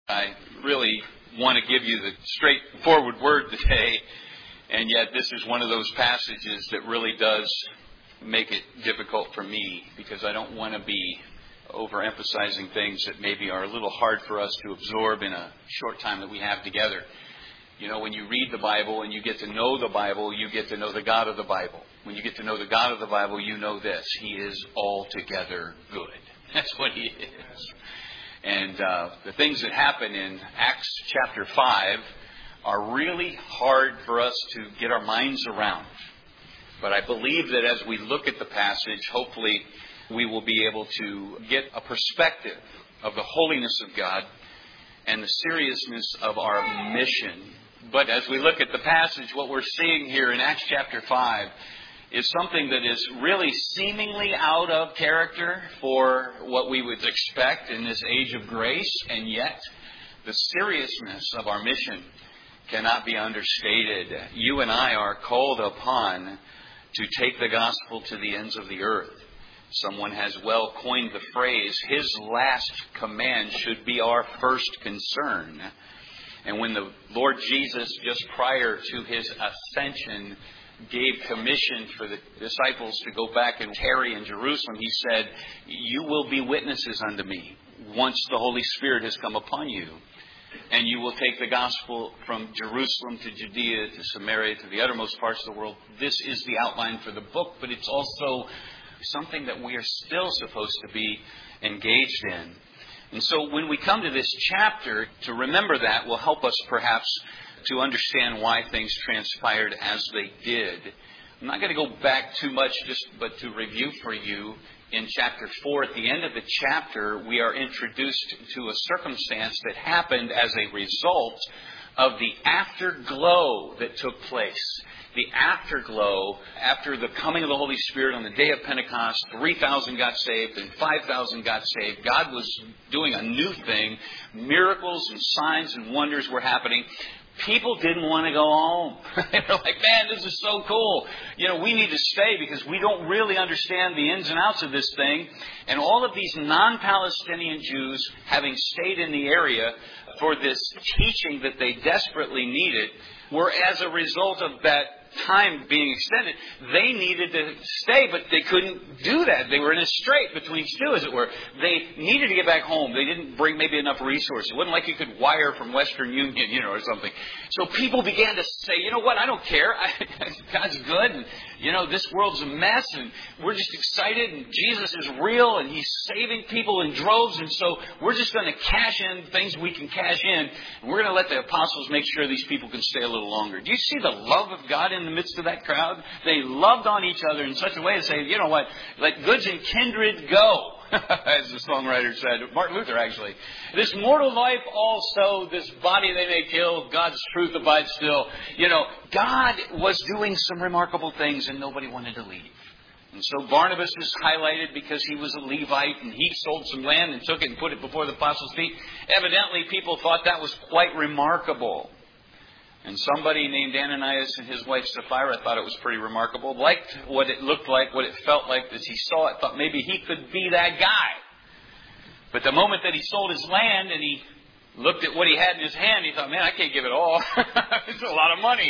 I really want to give you the straightforward word today, and yet this is one of those passages that really does make it difficult for me because I don't want to be overemphasizing things that maybe are a little hard for us to absorb in a short time that we have together. You know, when you read the Bible and you get to know the Bible, you get to know the God of the Bible. When you get to know the God of the Bible, you know this: He is altogether good. That's what He is. And the things that happen in Acts chapter 5 are really hard for us to get our minds around. But I believe that as we look at the passage, hopefully we will be able to get a perspective of the holiness of God and the seriousness of our mission. But as we look at the passage, what we're seeing here in Acts chapter 5 is something that is really seemingly out of character for what we would expect in this age of grace, and yet the seriousness of our mission cannot be understated. You and I are called upon to take the gospel to the ends of the earth. Someone has well coined the phrase, His last command should be our first concern. And when the Lord Jesus, just prior to His ascension, gave commission for the disciples to go back and tarry in Jerusalem, He said, "You will be witnesses unto me once the Holy Spirit has come upon you. And you will take the gospel from Jerusalem to Judea to Samaria to the uttermost parts of the world." This is the outline for the book, but it's also something that we are still supposed to be engaged in. And so when we come to this chapter, to remember that will help us perhaps to understand why things transpired as they did. I'm not going to go back too much, but to review for you. In chapter 4, at the end of the chapter, we are introduced to a circumstance that happened as a result of the afterglow that took place. The afterglow after the coming of the Holy Spirit on the day of Pentecost, 3,000 got saved and 5,000 got saved. God was doing a new thing. Miracles and signs and wonders were happening. People didn't want to go home. They were like, "Man, this is so cool. You know, we need to stay because we don't really understand the ins and outs of this thing." And all of these non-Palestinian Jews, having stayed in the area for this teaching that they desperately needed, were as a result of that time being extended, they needed to stay, but they couldn't do that. They were in a strait between two, as it were. They needed to get back home. They didn't bring maybe enough resources. It wasn't like you could wire from Western Union, or something. So people began to say, "You know what, I don't care. God's good. And, this world's a mess. And we're just excited. And Jesus is real. And He's saving people in droves. And so we're just going to cash in things we can cash in. And we're going to let the apostles make sure these people can stay a little longer." Do you see the love of God in the midst of that crowd? They loved on each other in such a way to say, "You know what, let goods and kindred go." As the songwriter said, Martin Luther actually. "This mortal life also, this body they may kill, God's truth abides still." God was doing some remarkable things and nobody wanted to leave. And so Barnabas is highlighted because he was a Levite and he sold some land and took it and put it before the apostles' feet. Evidently, people thought that was quite remarkable. And somebody named Ananias and his wife Sapphira thought it was pretty remarkable, liked what it looked like, what it felt like as he saw it, thought maybe he could be that guy. But the moment that he sold his land and he looked at what he had in his hand, he thought, "Man, I can't give it all. It's a lot of money."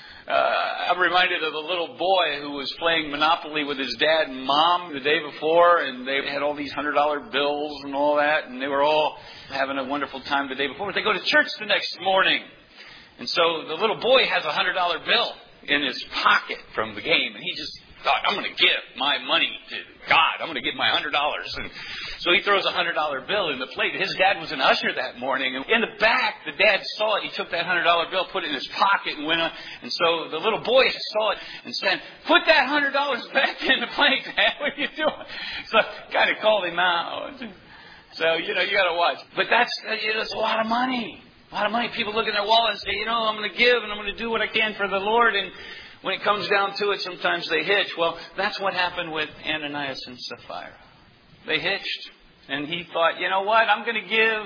I'm reminded of the little boy who was playing Monopoly with his dad and mom the day before, and they had all these $100 bills and all that, and they were all having a wonderful time the day before. But they go to church the next morning. And so the little boy has a $100 bill in his pocket from the game. And he just thought, "I'm going to give my money to God. I'm going to give my $100. And so he throws a $100 bill in the plate. His dad was an usher that morning. And in the back, the dad saw it. He took that $100 bill, put it in his pocket, and went on. And so the little boy saw it and said, "Put that $100 back in the plate, Dad. What are you doing?" So kind of called him out. So, you got to watch. But that's a lot of money. A lot of money. People look in their wallet and say, "I'm going to give and I'm going to do what I can for the Lord." And when it comes down to it, sometimes they hitch. Well, that's what happened with Ananias and Sapphira. They hitched. And he thought, "You know what? I'm going to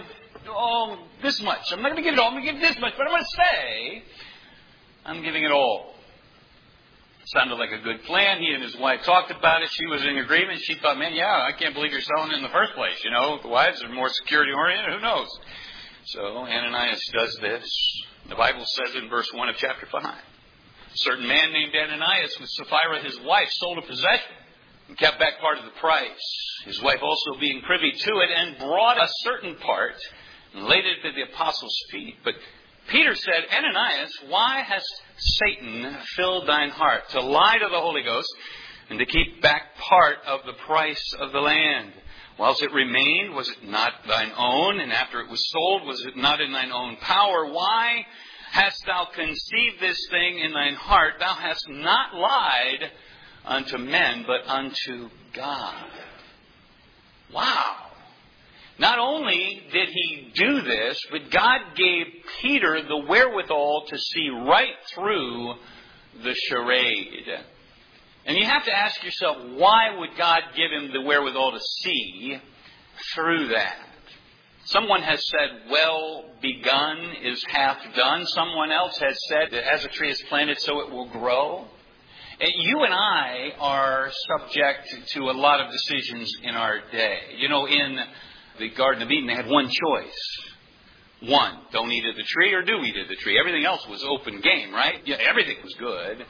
give this much. I'm not going to give it all. I'm going to give this much. But I'm going to say I'm giving it all." Sounded like a good plan. He and his wife talked about it. She was in agreement. She thought, "Man, yeah, I can't believe you're selling it in the first place. The wives are more security oriented. Who knows?" So Ananias does this. The Bible says in verse 1 of chapter 5, a certain man named Ananias with Sapphira his wife sold a possession and kept back part of the price. His wife also being privy to it, and brought a certain part and laid it at the apostles' feet. But Peter said, Ananias, why has Satan filled thine heart to lie to the Holy Ghost and to keep back part of the price of the land? Whilst it remained, was it not thine own? And after it was sold, was it not in thine own power? Why hast thou conceived this thing in thine heart? Thou hast not lied unto men, but unto God. Wow. Not only did he do this, but God gave Peter the wherewithal to see right through the charade. And you have to ask yourself, why would God give him the wherewithal to see through that? Someone has said, well begun is half done. Someone else has said that as a tree is planted, so it will grow. And you and I are subject to a lot of decisions in our day. You know, in the Garden of Eden, they had one choice. One, don't eat of the tree or do eat of the tree. Everything else was open game, right? Yeah, everything was good.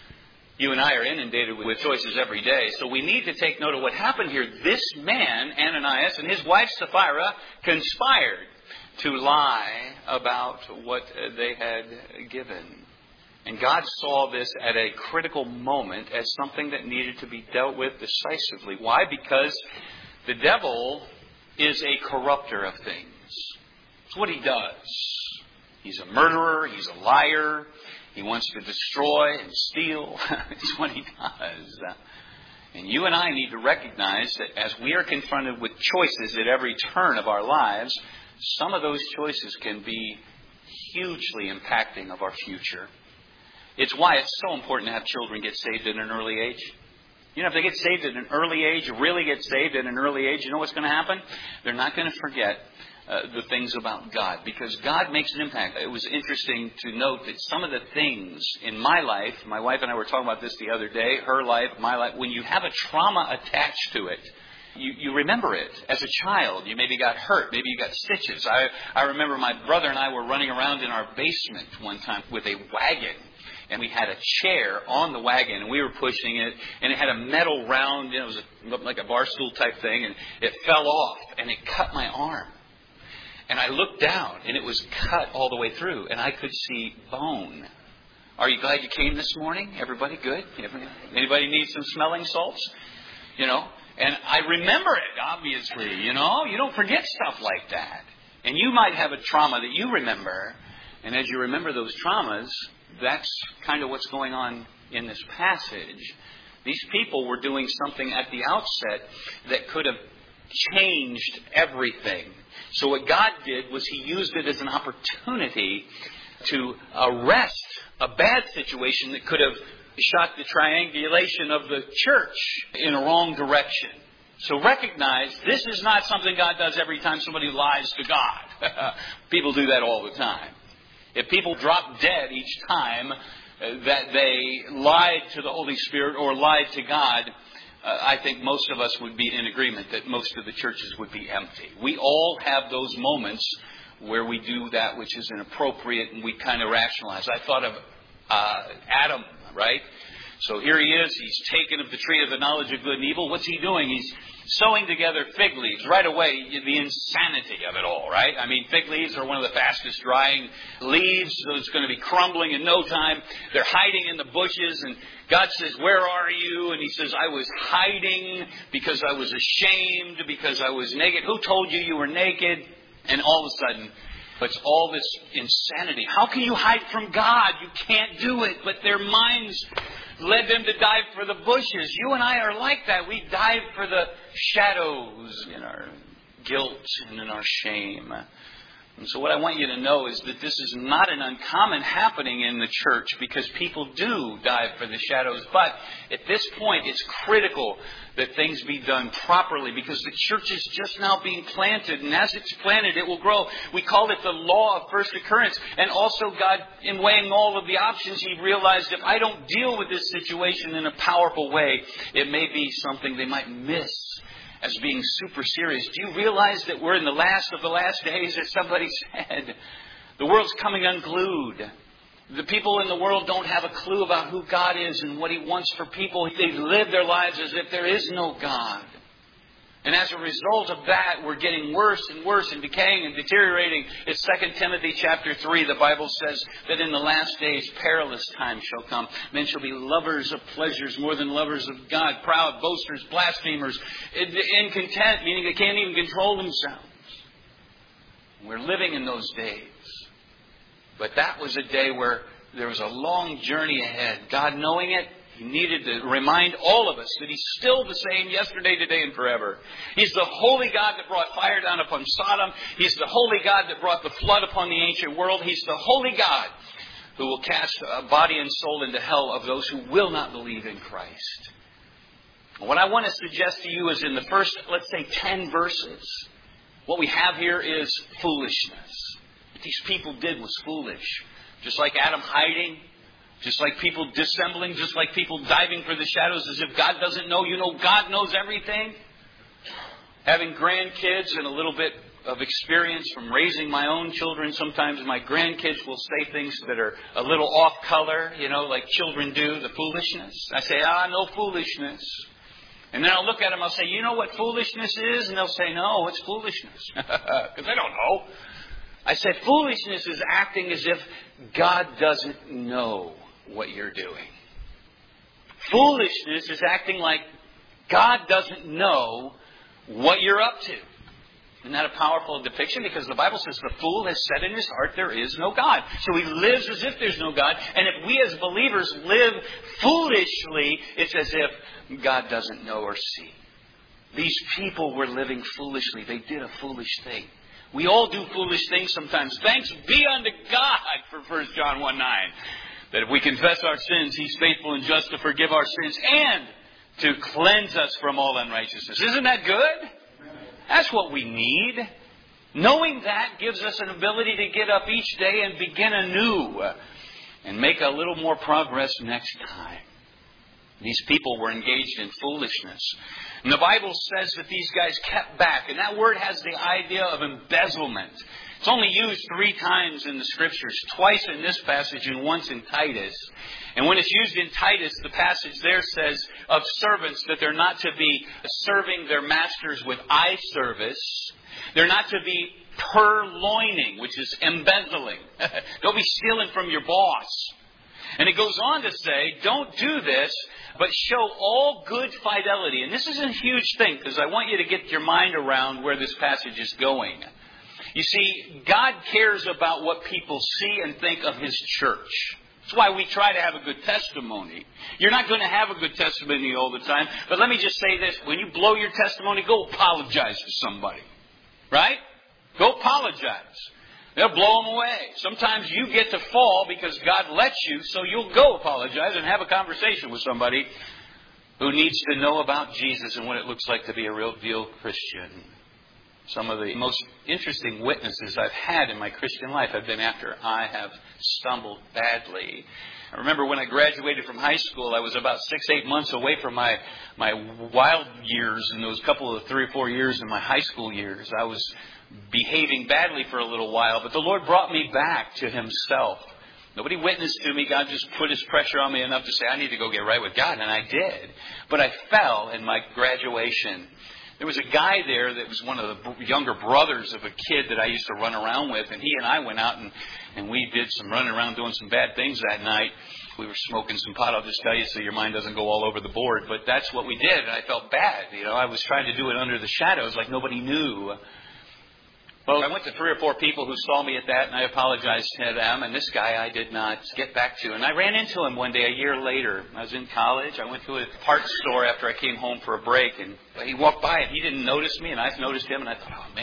You and I are inundated with choices every day. So we need to take note of what happened here. This man, Ananias, and his wife Sapphira conspired to lie about what they had given. And God saw this at a critical moment as something that needed to be dealt with decisively. Why? Because the devil is a corrupter of things. It's what he does. He's a murderer. He's a liar. He wants to destroy and steal. It's what he does. And you and I need to recognize that as we are confronted with choices at every turn of our lives, some of those choices can be hugely impacting of our future. It's why it's so important to have children get saved at an early age. You know, if they get saved at an early age, really get saved at an early age, you know what's going to happen? They're not going to forget the things about God, because God makes an impact. It was interesting to note that some of the things in my life, my wife and I were talking about this the other day, her life, my life, when you have a trauma attached to it, you remember it. As a child, you maybe got hurt, maybe you got stitches. I remember my brother and I were running around in our basement one time with a wagon. And we had a chair on the wagon, and we were pushing it, and it had a metal round, it was like a bar stool type thing, and it fell off, and it cut my arm. And I looked down, and it was cut all the way through, and I could see bone. Are you glad you came this morning? Everybody good? Anybody need some smelling salts? You know? And I remember it, obviously, you know? You don't forget stuff like that. And you might have a trauma that you remember, and as you remember those traumas, that's kind of what's going on in this passage. These people were doing something at the outset that could have changed everything. So what God did was He used it as an opportunity to arrest a bad situation that could have shot the triangulation of the church in a wrong direction. So recognize this is not something God does every time somebody lies to God. People do that all the time. If people drop dead each time that they lied to the Holy Spirit or lied to God, I think most of us would be in agreement that most of the churches would be empty. We all have those moments where we do that which is inappropriate and we kind of rationalize. I thought of Adam, right? So here he is. He's taken of the tree of the knowledge of good and evil. What's he doing? He's sewing together fig leaves. Right away, the insanity of it all, right? I mean, fig leaves are one of the fastest drying leaves, so it's going to be crumbling in no time. They're hiding in the bushes, and God says, where are you? And he says, I was hiding because I was ashamed, because I was naked. Who told you were naked? And all of a sudden, it's all this insanity. How can you hide from God? You can't do it. But their minds led them to dive for the bushes. You and I are like that. We dive for the shadows in our guilt and in our shame. And so what I want you to know is that this is not an uncommon happening in the church, because people do dive for the shadows. But at this point, it's critical that things be done properly, because the church is just now being planted. And as it's planted, it will grow. We call it the law of first occurrence. And also God, in weighing all of the options, He realized if I don't deal with this situation in a powerful way, it may be something they might miss as being super serious. Do you realize that we're in the last of the last days, as somebody said? The world's coming unglued. The people in the world don't have a clue about who God is and what He wants for people. They live their lives as if there is no God. And as a result of that, we're getting worse and worse and decaying and deteriorating. It's 2 Timothy chapter 3. The Bible says that in the last days, perilous times shall come. Men shall be lovers of pleasures more than lovers of God. Proud, boasters, blasphemers, incontent, meaning they can't even control themselves. We're living in those days. But that was a day where there was a long journey ahead. God, knowing it, He needed to remind all of us that He's still the same yesterday, today, and forever. He's the holy God that brought fire down upon Sodom. He's the holy God that brought the flood upon the ancient world. He's the holy God who will cast body and soul into hell of those who will not believe in Christ. What I want to suggest to you is in the first, let's say, 10 verses, what we have here is foolishness. What these people did was foolish. Just like Adam hiding, just like people dissembling, just like people diving for the shadows as if God doesn't know. You know, God knows everything. Having grandkids and a little bit of experience from raising my own children, sometimes my grandkids will say things that are a little off color, like children do, the foolishness. I say, no foolishness. And then I'll look at them, I'll say, you know what foolishness is? And they'll say, no, it's foolishness. Because they don't know. I said, foolishness is acting as if God doesn't know what you're doing. Foolishness is acting like God doesn't know what you're up to. Isn't that a powerful depiction? Because the Bible says the fool has said in his heart there is no God. So he lives as if there's no God. And if we as believers live foolishly, it's as if God doesn't know or see. These people were living foolishly. They did a foolish thing. We all do foolish things sometimes. Thanks be unto God for 1 John 1:9. That if we confess our sins, He's faithful and just to forgive our sins and to cleanse us from all unrighteousness. Isn't that good? That's what we need. Knowing that gives us an ability to get up each day and begin anew and make a little more progress next time. These people were engaged in foolishness. And the Bible says that these guys kept back. And that word has the idea of embezzlement. It's only used 3 times in the Scriptures. Twice in this passage and once in Titus. And when it's used in Titus, the passage there says of servants that they're not to be serving their masters with eye service. They're not to be purloining, which is embezzling. Don't be stealing from your boss. And it goes on to say, don't do this, but show all good fidelity. And this is a huge thing, because I want you to get your mind around where this passage is going. You see, God cares about what people see and think of His church. That's why we try to have a good testimony. You're not going to have a good testimony all the time. But let me just say this. When you blow your testimony, go apologize to somebody. Right? Go apologize. They'll blow them away. Sometimes you get to fall because God lets you, so you'll go apologize and have a conversation with somebody who needs to know about Jesus and what it looks like to be a real deal Christian. Some of the most interesting witnesses I've had in my Christian life have been after I have stumbled badly. I remember when I graduated from high school, I was about 6-8 months away from my wild years, and those couple of 3 or 4 years in my high school years. I was behaving badly for a little while, but the Lord brought me back to Himself. Nobody witnessed to me. God just put His pressure on me enough to say, I need to go get right with God, and I did. But I fell in my graduation. There was a guy there that was one of the younger brothers of a kid that I used to run around with, and he and I went out and we did some running around doing some bad things that night. We were smoking some pot, I'll just tell you, so your mind doesn't go all over the board. But that's what we did, and I felt bad. I was trying to do it under the shadows like nobody knew. Well, I went to 3 or 4 people who saw me at that, and I apologized to them. And this guy I did not get back to. And I ran into him one day a year later. I was in college. I went to a parts store after I came home for a break. And he walked by, and he didn't notice me, and I noticed him. And I thought, oh, man,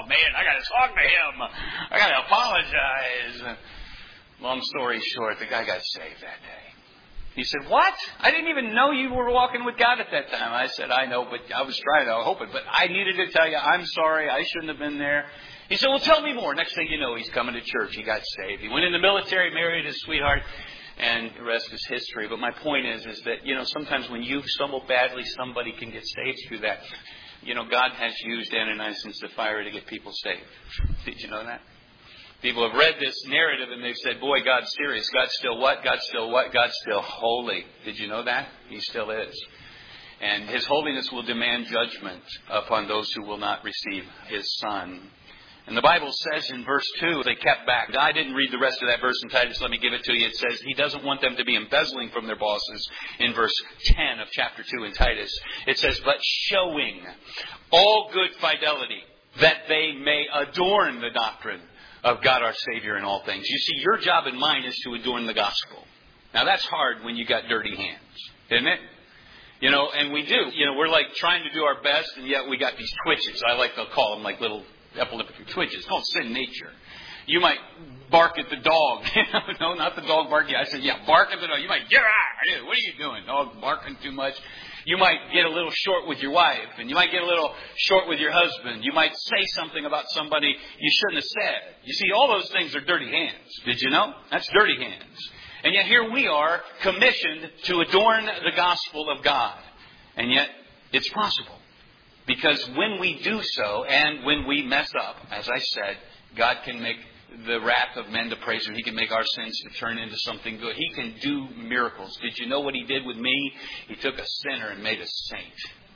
I got to talk to him. I got to apologize. Long story short, the guy got saved that day. He said, what? I didn't even know you were walking with God at that time. I said, I know, but I was trying to hope it. But I needed to tell you, I'm sorry. I shouldn't have been there. He said, well, tell me more. Next thing you know, he's coming to church. He got saved. He went in the military, married his sweetheart, and the rest is history. But my point is that, sometimes when you stumble badly, somebody can get saved through that. God has used Ananias and Sapphira to get people saved. Did you know that? People have read this narrative and they've said, boy, God's serious. God's still what? God's still what? God's still holy. Did you know that? He still is. And His holiness will demand judgment upon those who will not receive His Son. And the Bible says in verse 2, they kept back. I didn't read the rest of that verse in Titus. Let me give it to you. It says He doesn't want them to be embezzling from their bosses in verse 10 of chapter 2 in Titus. It says, but showing all good fidelity, that they may adorn the doctrine of God our Savior in all things. You see, your job and mine is to adorn the gospel. Now that's hard when you got dirty hands, isn't it? And we do. We're like trying to do our best, and yet we got these twitches. I like to call them like little epileptic twitches. It's called sin nature. You might bark at the dog. No, not the dog barking. I said, bark at the dog. You might, what are you doing? Dog barking too much. You might get a little short with your wife, and you might get a little short with your husband. You might say something about somebody you shouldn't have said. You see, all those things are dirty hands. Did you know? That's dirty hands. And yet here we are commissioned to adorn the gospel of God. And yet it's possible. Because when we do so, and when we mess up, as I said, God can make the wrath of men to praise Him. He can make our sins to turn into something good. He can do miracles. Did you know what He did with me? He took a sinner and made a saint.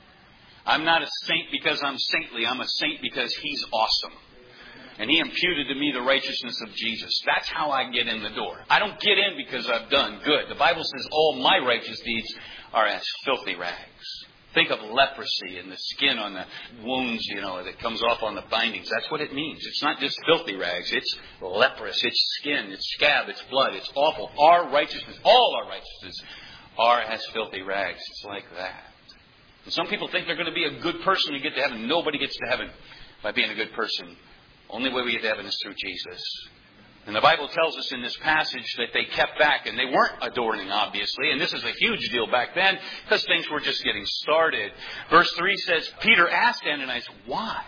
I'm not a saint because I'm saintly. I'm a saint because He's awesome. And He imputed to me the righteousness of Jesus. That's how I get in the door. I don't get in because I've done good. The Bible says all my righteous deeds are as filthy rags. Think of leprosy and the skin on the wounds, that comes off on the bindings. That's what it means. It's not just filthy rags. It's leprous. It's skin. It's scab. It's blood. It's awful. Our righteousness, all our righteousness, are as filthy rags. It's like that. And some people think they're going to be a good person to get to heaven. Nobody gets to heaven by being a good person. Only way we get to heaven is through Jesus. And the Bible tells us in this passage that they kept back, and they weren't adorning, obviously. And this is a huge deal back then because things were just getting started. Verse 3 says, Peter asked Ananias, why?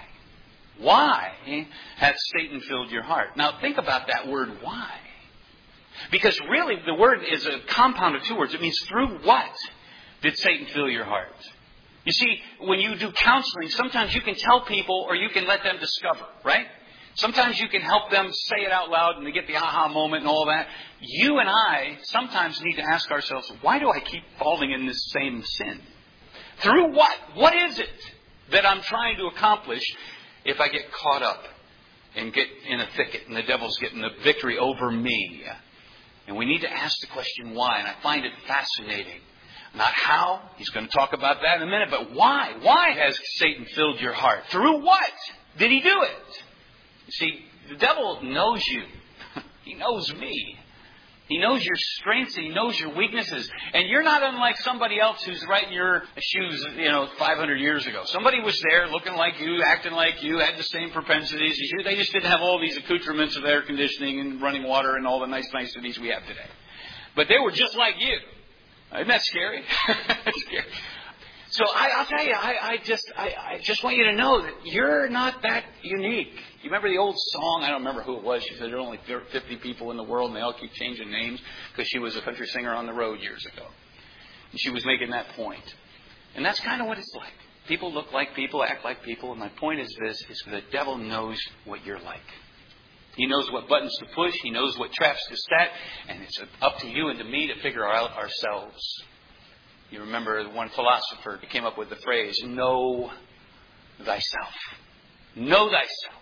Why hath Satan filled your heart? Now think about that word, why. Because really the word is a compound of two words. It means through what did Satan fill your heart? You see, when you do counseling, sometimes you can tell people or you can let them discover, right? Sometimes you can help them say it out loud and they get the aha moment and all that. You and I sometimes need to ask ourselves, why do I keep falling in this same sin? Through what? What is it that I'm trying to accomplish if I get caught up and get in a thicket and the devil's getting the victory over me? And we need to ask the question why. And I find it fascinating. Not how. He's going to talk about that in a minute. But why? Why has Satan filled your heart? Through what did he do it? See, the devil knows you. He knows me. He knows your strengths. He knows your weaknesses. And you're not unlike somebody else who's right in your shoes, 500 years ago. Somebody was there looking like you, acting like you, had the same propensities as you. They just didn't have all these accoutrements of air conditioning and running water and all the niceties we have today. But they were just like you. Isn't that scary? That's scary. So I'll tell you, I just want you to know that you're not that unique. You remember the old song? I don't remember who it was. She said there are only 50 people in the world and they all keep changing names because she was a country singer on the road years ago. And she was making that point. And that's kind of what it's like. People look like people, act like people. And my point is this, is the devil knows what you're like. He knows what buttons to push. He knows what traps to set. And it's up to you and to me to figure out ourselves. You remember one philosopher who came up with the phrase, know thyself. Know thyself.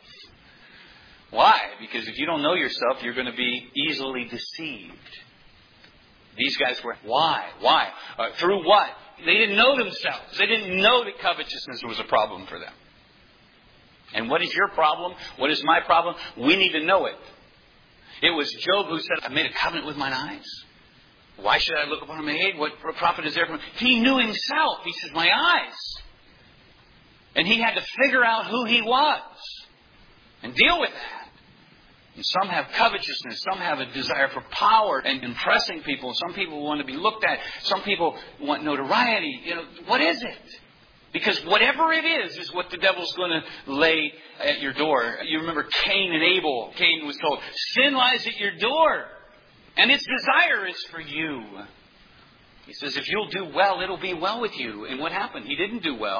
Why? Because if you don't know yourself, you're going to be easily deceived. These guys were, why? Through what? They didn't know themselves. They didn't know that covetousness was a problem for them. And what is your problem? What is my problem? We need to know it. It was Job who said, I made a covenant with mine eyes. Why should I look upon my aid? What profit is there from? He knew himself. He says, my eyes. And he had to figure out who he was and deal with that. And some have covetousness. Some have a desire for power and impressing people. Some people want to be looked at. Some people want notoriety. What is it? Because whatever it is what the devil's going to lay at your door. You remember Cain and Abel. Cain was told, sin lies at your door. And its desire is for you. He says, if you'll do well, it'll be well with you. And what happened? He didn't do well.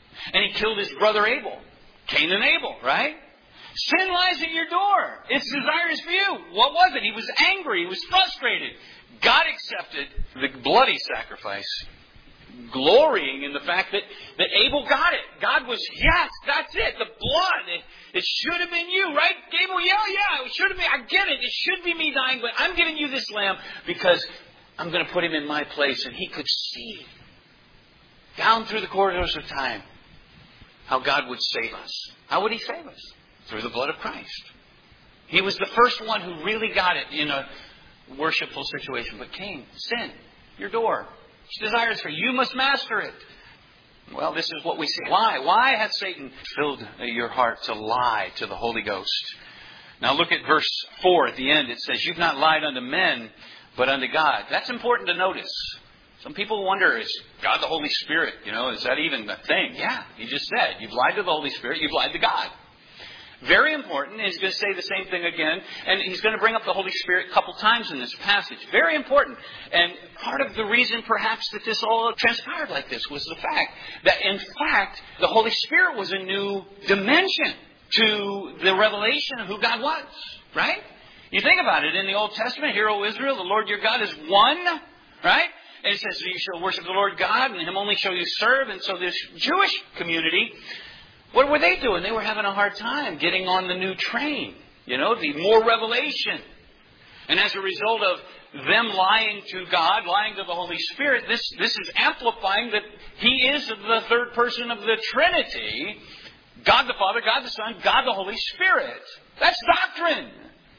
And he killed his brother Abel. Cain and Abel, right? Sin lies at your door. Its desire is for you. What was it? He was angry. He was frustrated. God accepted the bloody sacrifice, glorying in the fact that Abel got it. God was, yes, that's it. The blood. It should have been you, right? Abel, yeah. It should have been. I get it. It should be me dying, but I'm giving you this lamb because I'm going to put him in my place. And he could see down through the corridors of time how God would save us. How would he save us? Through the blood of Christ. He was the first one who really got it in a worshipful situation. But Cain, sin, your door. Its desires for you. You must master it. Well, this is what we see. Why? Why has Satan filled your heart to lie to the Holy Ghost? Now look at verse 4 at the end. It says, you've not lied unto men, but unto God. That's important to notice. Some people wonder, is God the Holy Spirit? Is that even a thing? Yeah, he just said, you've lied to the Holy Spirit, you've lied to God. Very important. He's going to say the same thing again. And he's going to bring up the Holy Spirit a couple times in this passage. Very important. And part of the reason perhaps that this all transpired like this was the fact that in fact the Holy Spirit was a new dimension to the revelation of who God was. Right? You think about it. In the Old Testament, hear, O Israel, the Lord your God is one. Right? And it says you shall worship the Lord God and him only shall you serve. And so this Jewish community, what were they doing? They were having a hard time getting on the new train. The more revelation. And as a result of them lying to God, lying to the Holy Spirit, this is amplifying that he is the third person of the Trinity. God the Father, God the Son, God the Holy Spirit. That's doctrine.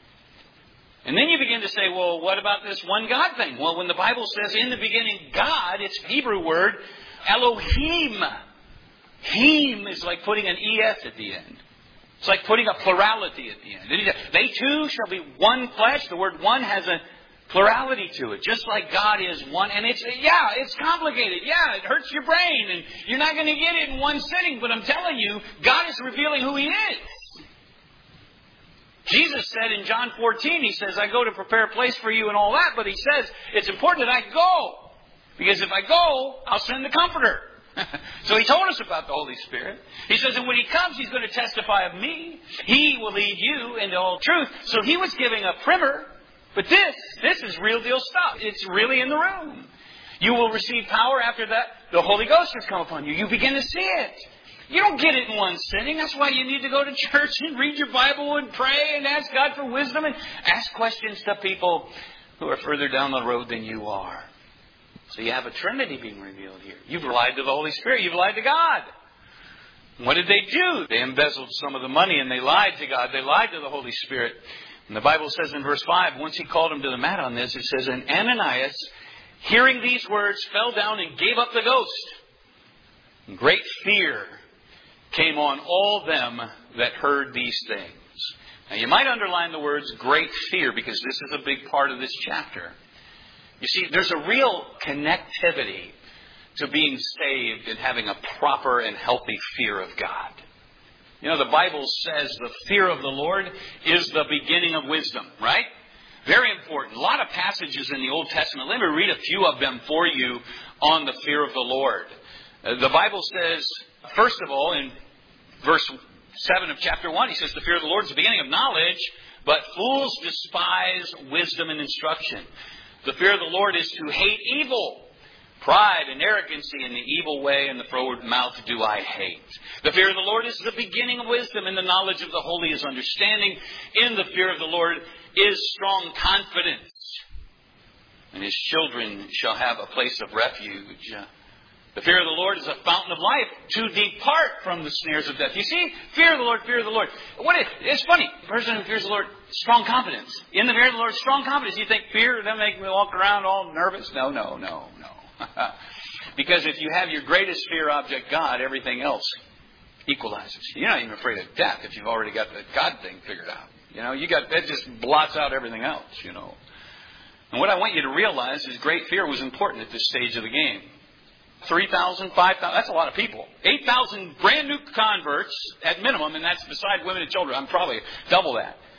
And then you begin to say, well, what about this one God thing? Well, when the Bible says in the beginning God, it's a Hebrew word, Elohim. Him is like putting an ES at the end. It's like putting a plurality at the end. They too shall be one flesh. The word one has a plurality to it. Just like God is one. And it's complicated. Yeah, it hurts your brain. And you're not going to get it in one sitting. But I'm telling you, God is revealing who he is. Jesus said in John 14, he says, I go to prepare a place for you and all that. But he says, it's important that I go. Because if I go, I'll send the Comforter. So he told us about the Holy Spirit. He says, and when he comes, he's going to testify of me. He will lead you into all truth. So he was giving a primer. But this is real deal stuff. It's really in the room. You will receive power after that. The Holy Ghost has come upon you. You begin to see it. You don't get it in one sitting. That's why you need to go to church and read your Bible and pray and ask God for wisdom and ask questions to people who are further down the road than you are. So you have a Trinity being revealed here. You've lied to the Holy Spirit. You've lied to God. What did they do? They embezzled some of the money and they lied to God. They lied to the Holy Spirit. And the Bible says in verse 5, once he called him to the mat on this, it says, and Ananias, hearing these words, fell down and gave up the ghost. And great fear came on all them that heard these things. Now you might underline the words great fear because this is a big part of this chapter. You see, there's a real connectivity to being saved and having a proper and healthy fear of God. The Bible says the fear of the Lord is the beginning of wisdom, right? Very important. A lot of passages in the Old Testament. Let me read a few of them for you on the fear of the Lord. The Bible says, first of all, in verse 7 of chapter 1, he says, the fear of the Lord is the beginning of knowledge, but fools despise wisdom and instruction. The fear of the Lord is to hate evil. Pride and arrogancy in the evil way and the froward mouth do I hate. The fear of the Lord is the beginning of wisdom, and the knowledge of the holy is understanding. In the fear of the Lord is strong confidence. And his children shall have a place of refuge. The fear of the Lord is a fountain of life to depart from the snares of death. You see? Fear of the Lord, fear of the Lord. It's funny. The person who fears the Lord, strong confidence. In the fear of the Lord, strong confidence. You think fear, that make me walk around all nervous? No. Because if you have your greatest fear object, God, everything else equalizes. You're not even afraid of death if you've already got the God thing figured out. That just blots out everything else, And what I want you to realize is great fear was important at this stage of the game. 3,000, 5,000, that's a lot of people. 8,000 brand new converts at minimum, and that's beside women and children. I'm probably double that.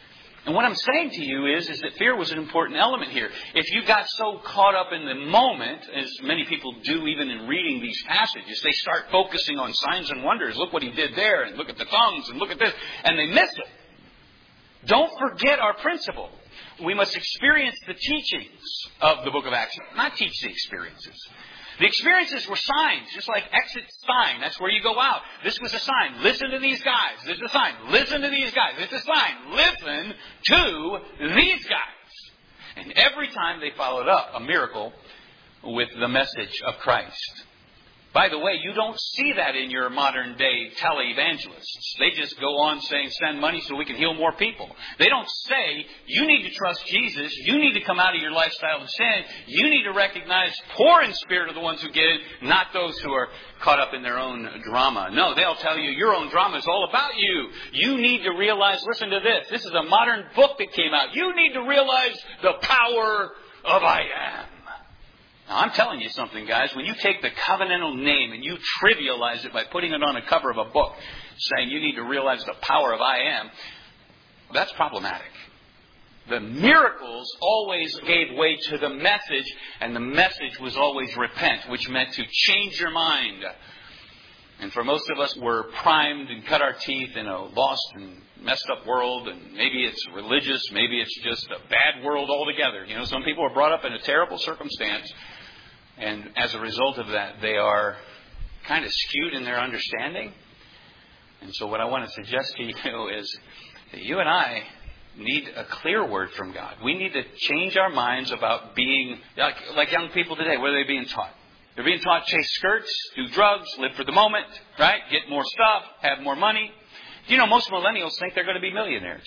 And what I'm saying to you is that fear was an important element here. If you got so caught up in the moment, as many people do even in reading these passages, they start focusing on signs and wonders. Look what he did there, and look at the tongues, and look at this, and they miss it. Don't forget our principle. We must experience the teachings of the book of Acts, not teach the experiences. The experiences were signs, just like exit sign. That's where you go out. This was a sign. Listen to these guys. This is a sign. Listen to these guys. It's a sign. Listen to these guys. And every time they followed up a miracle with the message of Christ. By the way, you don't see that in your modern day televangelists. They just go on saying, send money so we can heal more people. They don't say, you need to trust Jesus. You need to come out of your lifestyle of sin. You need to recognize poor in spirit are the ones who get it, not those who are caught up in their own drama. No, they'll tell you your own drama is all about you. You need to realize, listen to this. This is a modern book that came out. You need to realize the power of I am. Now, I'm telling you something, guys. When you take the covenantal name and you trivialize it by putting it on a cover of a book, saying you need to realize the power of I am, that's problematic. The miracles always gave way to the message, and the message was always repent, which meant to change your mind. And for most of us, we're primed and cut our teeth in a lost and messed up world, and maybe it's religious, maybe it's just a bad world altogether. You know, some people are brought up in a terrible circumstance, and as a result of that, they are kind of skewed in their understanding. And so what I want to suggest to you is that you and I need a clear word from God. We need to change our minds about being, like young people today, what are they being taught? They're being taught chase skirts, do drugs, live for the moment, right? Get more stuff, have more money. Do you know most millennials think they're going to be millionaires?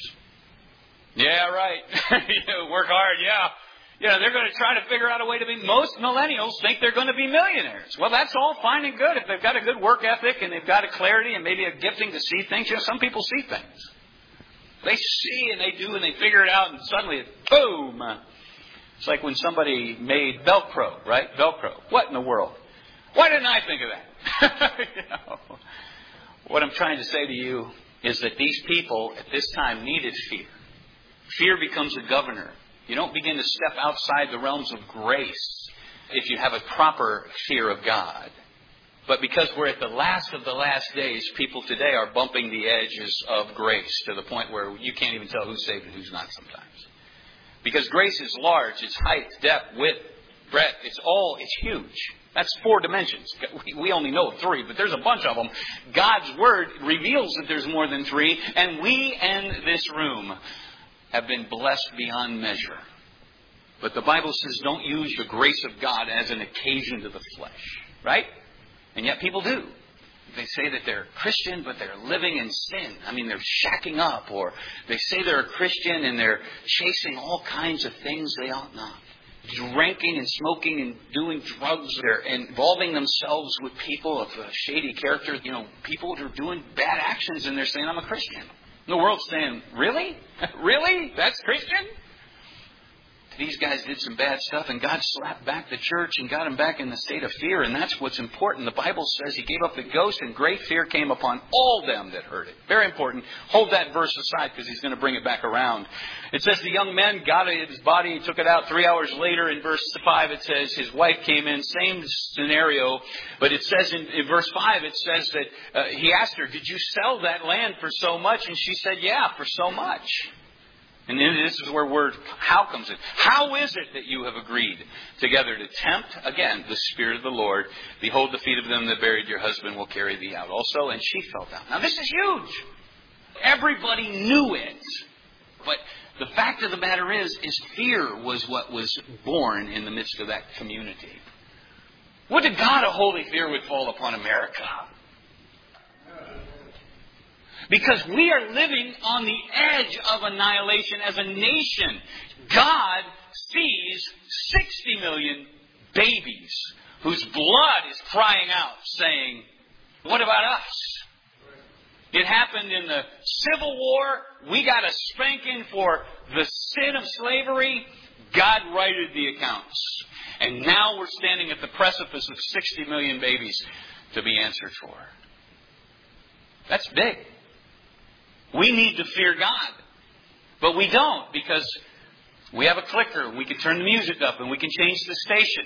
Yeah, right. Work hard, yeah. They're going to try to figure out a way to be... Most millennials think they're going to be millionaires. Well, that's all fine and good if they've got a good work ethic and they've got a clarity and maybe a gifting to see things. Some people see things. They see and they do and they figure it out and suddenly, boom! It's like when somebody made Velcro, right? Velcro. What in the world? Why didn't I think of that? What I'm trying to say to you is that these people at this time needed fear. Fear becomes a governor. You don't begin to step outside the realms of grace if you have a proper fear of God. But because we're at the last of the last days, people today are bumping the edges of grace to the point where you can't even tell who's saved and who's not sometimes. Because grace is large. It's height, depth, width, breadth. It's huge. That's 4 dimensions. We only know 3, but there's a bunch of them. God's Word reveals that there's more than 3, and we in this room have been blessed beyond measure. But the Bible says don't use the grace of God as an occasion to the flesh. Right? And yet people do. They say that they're Christian, but they're living in sin. I mean, they're shacking up. Or they say they're a Christian and they're chasing all kinds of things they ought not. Drinking and smoking and doing drugs. They're involving themselves with people of shady character. People who are doing bad actions, and they're saying, I'm a Christian. And the world's saying, really? Really? That's Christian? These guys did some bad stuff, and God slapped back the church and got them back in the state of fear, and that's what's important. The Bible says He gave up the ghost, and great fear came upon all them that heard it. Very important. Hold that verse aside, because He's going to bring it back around. It says the young man got it in his body, took it out 3 hours later. In verse 5, it says his wife came in. Same scenario, but it says in verse 5, it says that he asked her, did you sell that land for so much? And she said, yeah, for so much. And then this is where word how comes in. How is it that you have agreed together to tempt, again, the Spirit of the Lord? Behold, the feet of them that buried your husband will carry thee out also. And she fell down. Now, this is huge. Everybody knew it. But the fact of the matter is fear was what was born in the midst of that community. Would to God a holy fear would fall upon America. Because we are living on the edge of annihilation as a nation. God sees 60 million babies whose blood is crying out, saying, what about us? It happened in the Civil War. We got a spanking for the sin of slavery. God righted the accounts. And now we're standing at the precipice of 60 million babies to be answered for. That's big. We need to fear God. But we don't, because we have a clicker. We can turn the music up and we can change the station.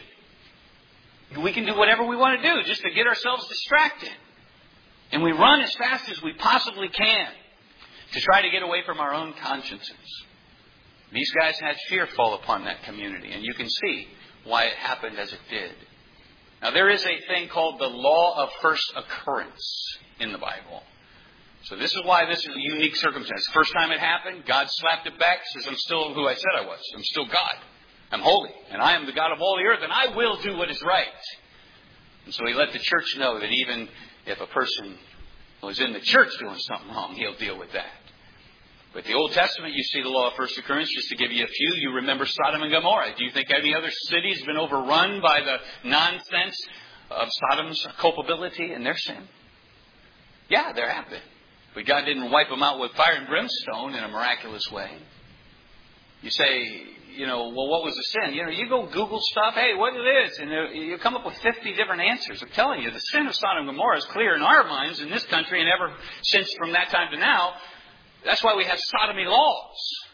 We can do whatever we want to do just to get ourselves distracted. And we run as fast as we possibly can to try to get away from our own consciences. These guys had fear fall upon that community, and you can see why it happened as it did. Now, there is a thing called the law of first occurrence in the Bible. So this is why this is a unique circumstance. First time it happened, God slapped it back, says, I'm still who I said I was. I'm still God. I'm holy, and I am the God of all the earth, and I will do what is right. And so He let the church know that even if a person was in the church doing something wrong, He'll deal with that. But the Old Testament, you see the law of first occurrence. Just to give you a few, you remember Sodom and Gomorrah. Do you think any other city has been overrun by the nonsense of Sodom's culpability and their sin? Yeah, there have been. But God didn't wipe them out with fire and brimstone in a miraculous way. You say, well, what was the sin? You go Google stuff. Hey, what it is? And you come up with 50 different answers. I'm telling you, the sin of Sodom and Gomorrah is clear in our minds in this country, and ever since from that time to now. That's why we have sodomy laws.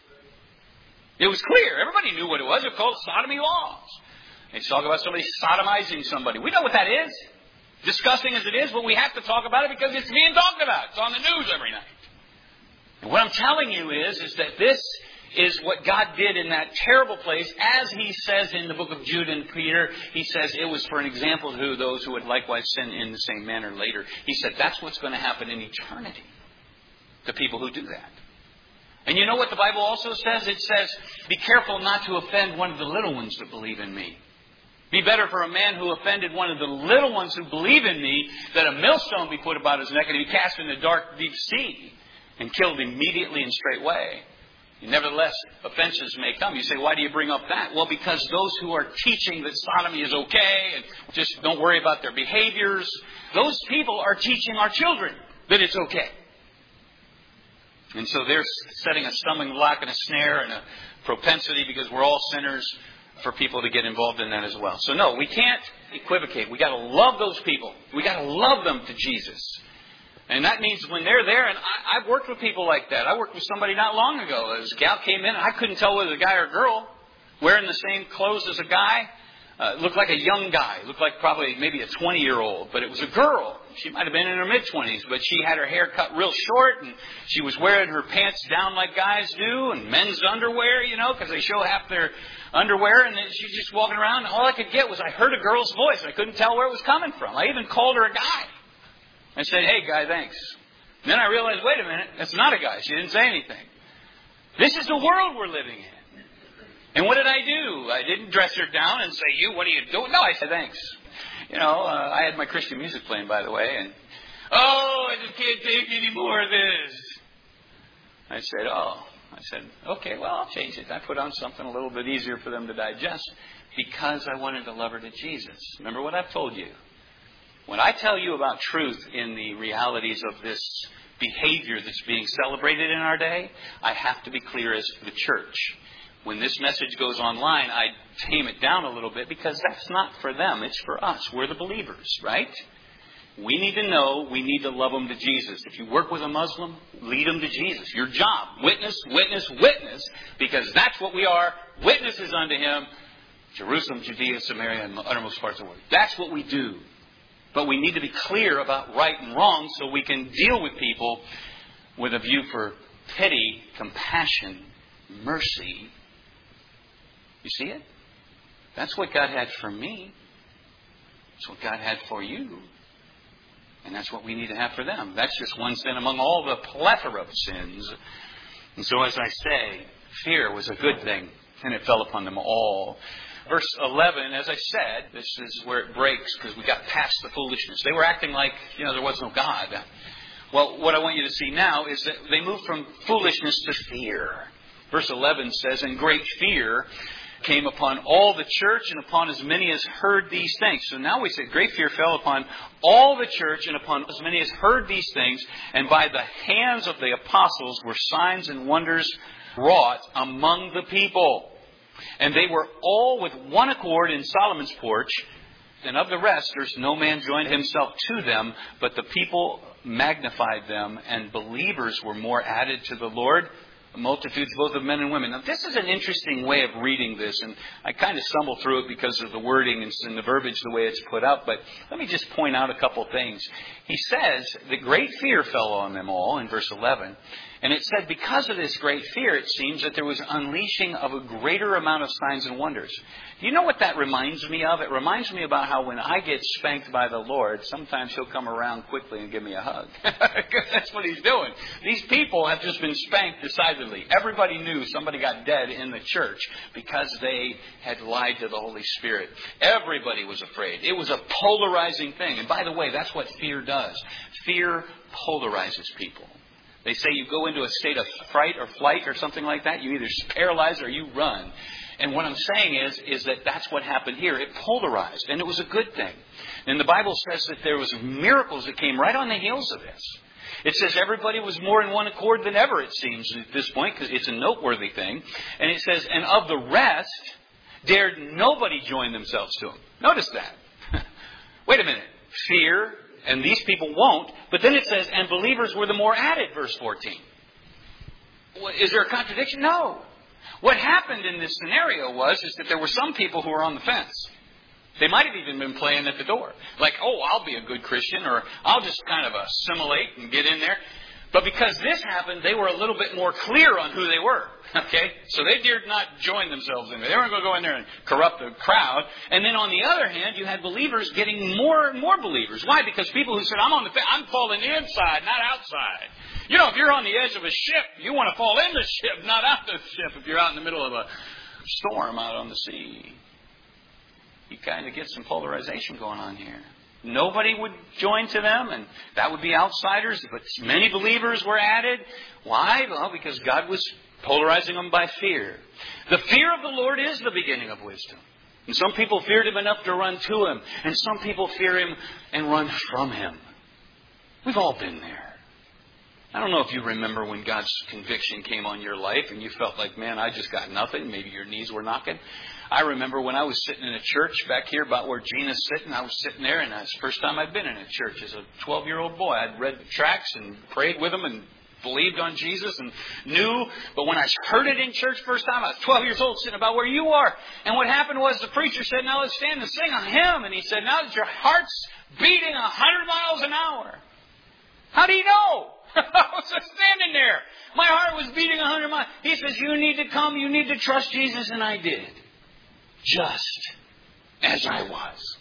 It was clear. Everybody knew what it was. It was called sodomy laws. They talk about somebody sodomizing somebody. We know what that is. Disgusting as it is, but we have to talk about it because it's being talked about. It's on the news every night. And what I'm telling you is that this is what God did in that terrible place. As He says in the book of Jude and Peter, He says it was for an example to those who would likewise sin in the same manner later. He said that's what's going to happen in eternity to people who do that. And you know what the Bible also says? It says, be careful not to offend one of the little ones that believe in me. Be better for a man who offended one of the little ones who believe in me that a millstone be put about his neck and be cast in the dark, deep sea and killed immediately and straightway. Nevertheless, offenses may come. You say, why do you bring up that? Well, because those who are teaching that sodomy is okay and just don't worry about their behaviors, those people are teaching our children that it's okay. And so they're setting a stumbling block and a snare and a propensity, because we're all sinners, for people to get involved in that as well. So no, we can't equivocate. We got to love those people. We got to love them to Jesus. And that means when they're there, and I've worked with people like that. I worked with somebody not long ago. This gal came in, and I couldn't tell whether it was a guy or a girl, wearing the same clothes as a guy. Looked like a young guy. Looked like probably maybe a 20-year-old, but it was a girl. She might have been in her mid-20s, but she had her hair cut real short, and she was wearing her pants down like guys do, and men's underwear, because they show half their underwear, and then she's just walking around, and all I could get was I heard a girl's voice. I couldn't tell where it was coming from. I even called her a guy. I said, hey, guy, thanks. And then I realized, wait a minute, that's not a guy. She didn't say anything. This is the world we're living in. And what did I do? I didn't dress her down and say, what are you doing? No, I said, thanks. I had my Christian music playing, by the way, and, I just can't take any more of this. I said, okay, well, I'll change it. I put on something a little bit easier for them to digest because I wanted to love her to Jesus. Remember what I've told you. When I tell you about truth in the realities of this behavior that's being celebrated in our day, I have to be clear as the church. When this message goes online, I tame it down a little bit because that's not for them. It's for us. We're the believers, right? We need to know. We need to love them to Jesus. If you work with a Muslim, lead them to Jesus. Your job. Witness, witness, witness. Because that's what we are. Witnesses unto Him. Jerusalem, Judea, Samaria, and the uttermost parts of the world. That's what we do. But we need to be clear about right and wrong so we can deal with people with a view for pity, compassion, mercy. You see it? That's what God had for me. That's what God had for you. And that's what we need to have for them. That's just one sin among all the plethora of sins. And so as I say, fear was a good thing, and it fell upon them all. Verse 11, as I said, this is where it breaks because we got past the foolishness. They were acting like, there was no God. Well, what I want you to see now is that they moved from foolishness to fear. Verse 11 says, and great fear came upon all the church and upon as many as heard these things. So now we say great fear fell upon all the church and upon as many as heard these things. And by the hands of the apostles were signs and wonders wrought among the people. And they were all with one accord in Solomon's porch. And of the rest, there's no man joined himself to them, but the people magnified them, and believers were more added to the Lord. multitudes both of men and women. Now, this is an interesting way of reading this, and I kind of stumble through it because of the wording and the verbiage, the way it's put up. But let me just point out a couple things. He says that great fear fell on them all in verse 11. And it said because of this great fear, it seems that there was unleashing of a greater amount of signs and wonders. Do you know what that reminds me of? It reminds me about how when I get spanked by the Lord, sometimes He'll come around quickly and give me a hug. Because that's what He's doing. These people have just been spanked decidedly. Everybody knew somebody got dead in the church because they had lied to the Holy Spirit. Everybody was afraid. It was a polarizing thing. And by the way, that's what fear does. Fear polarizes people. They say you go into a state of fright or flight or something like that. You either paralyze or you run. And what I'm saying is that that's what happened here. It polarized, and it was a good thing. And the Bible says that there was miracles that came right on the heels of this. It says everybody was more in one accord than ever, it seems, at this point, because it's a noteworthy thing. And it says, and of the rest, dared nobody join themselves to him. Notice that. Wait a minute. Fear. And these people won't. But then it says, and believers were the more added, verse 14. Is there a contradiction? No. What happened in this scenario is that there were some people who were on the fence. They might have even been playing at the door. Like, oh, I'll be a good Christian, or I'll just kind of assimilate and get in there. But because this happened, they were a little bit more clear on who they were. Okay? So they dared not join themselves in there. They weren't going to go in there and corrupt the crowd. And then on the other hand, you had believers getting more and more believers. Why? Because people who said, I'm falling inside, not outside. You know, if you're on the edge of a ship, you want to fall in the ship, not out the ship if you're out in the middle of a storm out on the sea. You kind of get some polarization going on here. Nobody would join to them, and that would be outsiders, but many believers were added. Why? Well, because God was polarizing them by fear. The fear of the Lord is the beginning of wisdom. And some people feared Him enough to run to Him, and some people fear Him and run from Him. We've all been there. I don't know if you remember when God's conviction came on your life and you felt like, man, I just got nothing. Maybe your knees were knocking. I remember when I was sitting in a church back here about where Gina's sitting. I was sitting there, and that's the first time I'd been in a church as a 12-year-old boy. I'd read the tracts and prayed with them and believed on Jesus and knew. But when I heard it in church first time, I was 12 years old, sitting about where you are. And what happened was the preacher said, now let's stand and sing a hymn. And he said, now that your heart's beating 100 miles an hour. How do you know? I was just standing there. My heart was beating 100 miles. He says, you need to come. You need to trust Jesus. And I did. Just as I was.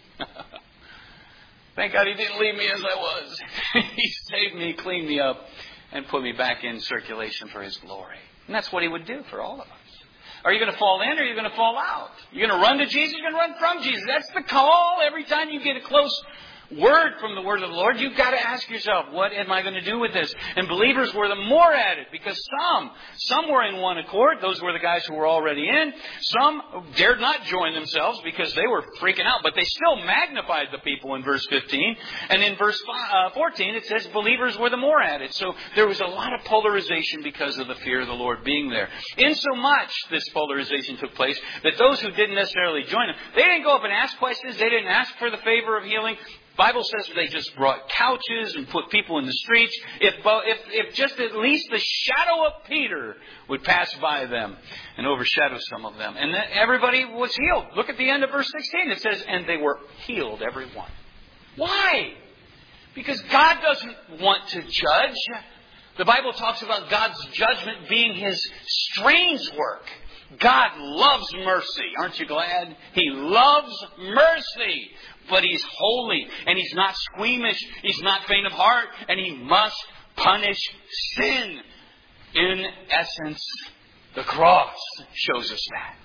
Thank God He didn't leave me as I was. He saved me, cleaned me up, and put me back in circulation for His glory. And that's what He would do for all of us. Are you going to fall in or are you going to fall out? You're going to run to Jesus or you're going to run from Jesus. That's the call. Every time you get a close word from the word of the Lord, you've got to ask yourself, what am I going to do with this? And believers were the more added because some were in one accord. Those were the guys who were already in. Some dared not join themselves because they were freaking out, but they still magnified the people in verse 15. And in verse 14, it says believers were the more added. So there was a lot of polarization because of the fear of the Lord being there. Insomuch this polarization took place that those who didn't necessarily join them, they didn't go up and ask questions. They didn't ask for the favor of healing. Bible says they just brought couches and put people in the streets. If just at least the shadow of Peter would pass by them and overshadow some of them. And then everybody was healed. Look at the end of verse 16. It says, and they were healed, every one. Why? Because God doesn't want to judge. The Bible talks about God's judgment being His strange work. God loves mercy. Aren't you glad? He loves mercy. But He's holy, and He's not squeamish, He's not faint of heart, and He must punish sin. In essence, the cross shows us that.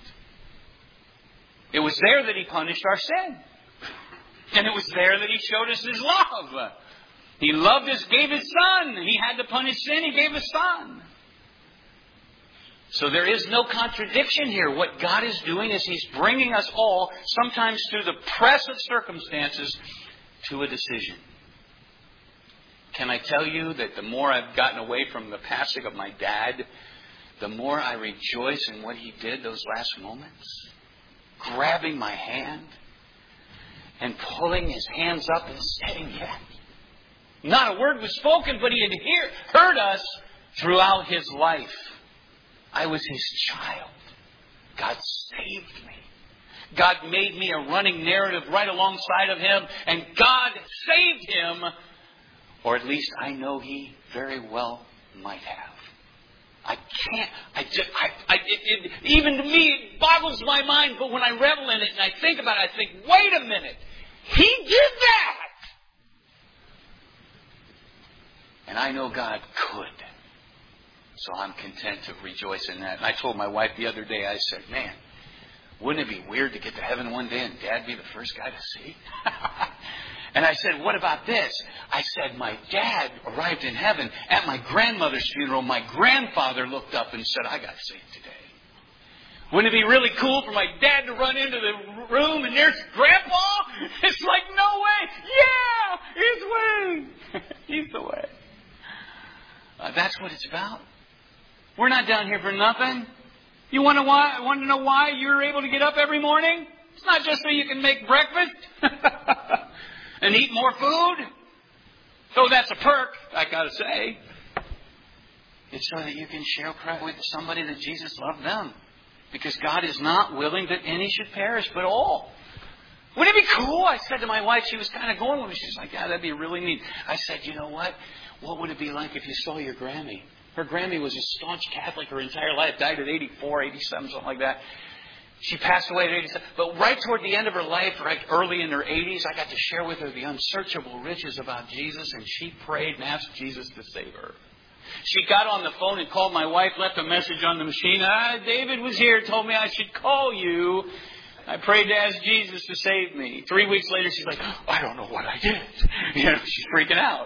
It was there that He punished our sin. And it was there that He showed us His love. He loved us, gave His Son. He had to punish sin, He gave His Son. So there is no contradiction here. What God is doing is He's bringing us all, sometimes through the press of circumstances, to a decision. Can I tell you that the more I've gotten away from the passing of my dad, the more I rejoice in what he did those last moments? Grabbing my hand and pulling his hands up and saying, yeah. Not a word was spoken, but he had heard us throughout his life. I was His child. God saved me. God made me a running narrative right alongside of Him, and God saved him. Or at least I know He very well might have. I can't, even to me, it boggles my mind, but when I revel in it and I think about it, I think, wait a minute, He did that! And I know God could. So I'm content to rejoice in that. And I told my wife the other day, I said, man, wouldn't it be weird to get to heaven one day and Dad be the first guy to see? And I said, what about this? I said, my dad arrived in heaven at my grandmother's funeral. My grandfather looked up and said, I got saved today. Wouldn't it be really cool for my dad to run into the room and there's Grandpa? It's like, no way. Yeah, he's way. He's the way. That's what it's about. We're not down here for nothing. You want to know why you're able to get up every morning? It's not just so you can make breakfast and eat more food. Though that's a perk, I got to say. It's so that you can share with somebody that Jesus loved them. Because God is not willing that any should perish, but all. Wouldn't it be cool? I said to my wife, she was kind of going with me. She's like, yeah, that'd be really neat. I said, you know what? What would it be like if you saw your Grammy? Her Grammy was a staunch Catholic her entire life. Died at 84, 87, something like that. She passed away at 87. But right toward the end of her life, right early in her 80s, I got to share with her the unsearchable riches about Jesus. And she prayed and asked Jesus to save her. She got on the phone and called my wife, left a message on the machine. David was here, told me I should call you. I prayed to ask Jesus to save me. 3 weeks later, she's like, I don't know what I did. She's freaking out.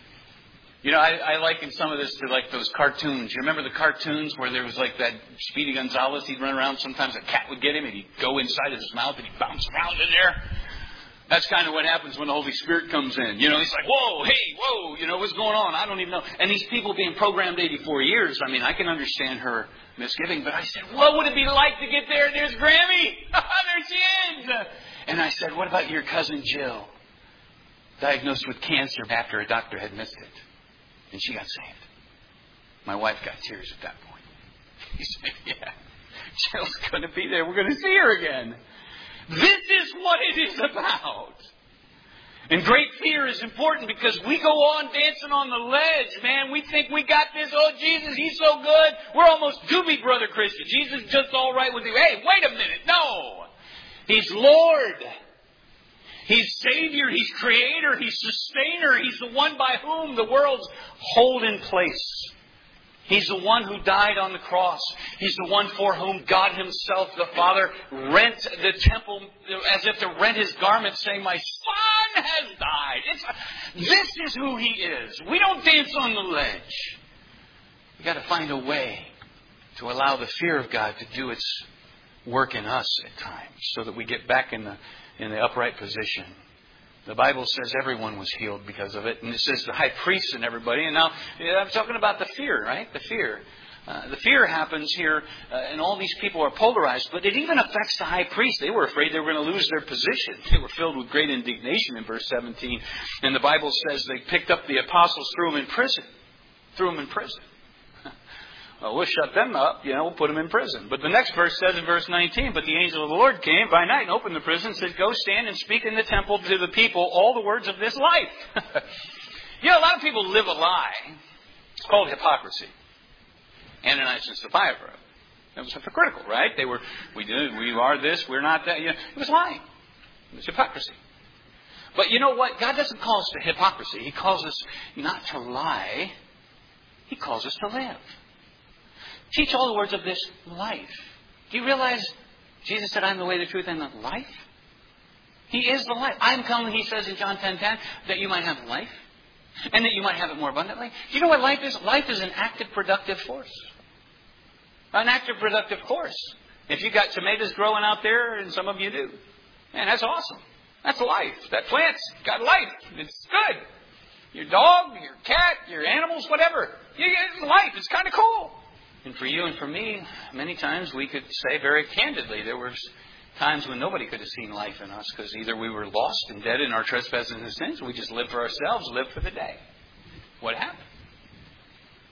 I liken some of this to like those cartoons. You remember the cartoons where there was like that Speedy Gonzales? He'd run around. Sometimes a cat would get him and he'd go inside his mouth and he'd bounce around in there. That's kind of what happens when the Holy Spirit comes in. He's like, whoa, hey, whoa, what's going on? I don't even know. And these people being programmed 84 years, I can understand her misgiving. But I said, what would it be like to get there? There's Grammy. There she is. And I said, what about your cousin Jill? Diagnosed with cancer after a doctor had missed it. And she got saved. My wife got tears at that point. He said, yeah, Jill's going to be there. We're going to see her again. This is what it is about. And great fear is important because we go on dancing on the ledge, man. We think we got this. Oh, Jesus, He's so good. We're almost Doobie Brother Christians. Jesus is just all right with you. Hey, wait a minute. No. He's Lord. He's Savior. He's Creator. He's Sustainer. He's the one by whom the world's hold in place. He's the one who died on the cross. He's the one for whom God Himself, the Father, rent the temple as if to rent His garment, saying, my Son has died. This is who He is. We don't dance on the ledge. We've got to find a way to allow the fear of God to do its work in us at times so that we get back in the upright position. The Bible says everyone was healed because of it. And it says the high priest and everybody. And now I'm talking about the fear, right? The fear. The fear happens here, and all these people are polarized. But it even affects the high priest. They were afraid they were going to lose their position. They were filled with great indignation in verse 17. And the Bible says they picked up the apostles, threw them in prison. Well, we'll shut them up, we'll put them in prison. But the next verse says in verse 19, but the angel of the Lord came by night and opened the prison and said, go stand and speak in the temple to the people all the words of this life. A lot of people live a lie. It's called hypocrisy. Ananias and Sapphira. It was hypocritical, right? We are this, we're not that. It was lying. It was hypocrisy. But you know what? God doesn't call us to hypocrisy. He calls us not to lie. He calls us to live. Teach all the words of this life. Do you realize Jesus said, I'm the way, the truth, and the life? He is the life. I'm come, He says in John 10:10, that you might have life, and that you might have it more abundantly. Do you know what life is? Life is an active, productive force. An active, productive force. If you got tomatoes growing out there, and some of you do, man, that's awesome. That's life. That plant's got life. It's good. Your dog, your cat, your animals, whatever. It's life. It's kind of cool. And for you and for me, many times we could say very candidly, there were times when nobody could have seen life in us because either we were lost and dead in our trespasses and sins, we just lived for ourselves, lived for the day. What happened?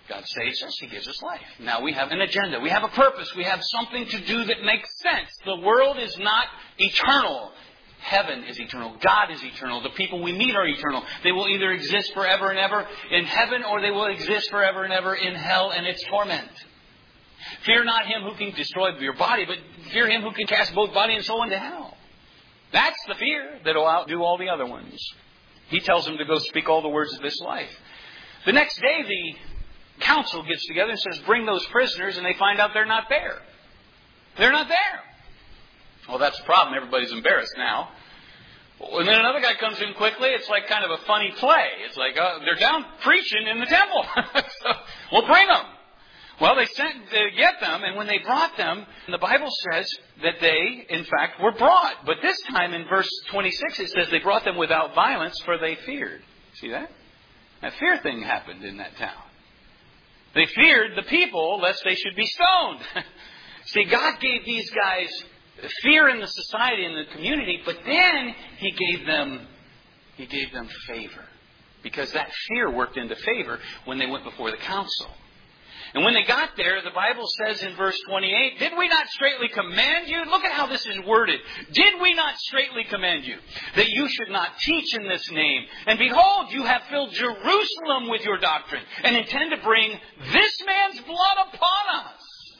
God saves us. He gives us life. Now we have an agenda. We have a purpose. We have something to do that makes sense. The world is not eternal. Heaven is eternal. God is eternal. The people we meet are eternal. They will either exist forever and ever in heaven, or they will exist forever and ever in hell and its torment. Fear not him who can destroy your body, but fear him who can cast both body and soul into hell. That's the fear that will outdo all the other ones. He tells them to go speak all the words of this life. The next day, the council gets together and says, bring those prisoners, and they find out they're not there. They're not there. Well, that's the problem. Everybody's embarrassed now. And then another guy comes in quickly. It's like kind of a funny play. It's like, they're down preaching in the temple. So, we'll bring them. Well, they sent to get them, and when they brought them, the Bible says that they, in fact, were brought. But this time in verse 26, it says they brought them without violence, for they feared. See that? That fear thing happened in that town. They feared the people, lest they should be stoned. See, God gave these guys fear in the society and the community, but then He gave them favor. Because that fear worked into favor when they went before the council. And when they got there, the Bible says in verse 28, did we not straitly command you? Look at how this is worded. Did we not straitly command you that you should not teach in this name? And behold, you have filled Jerusalem with your doctrine and intend to bring this man's blood upon us.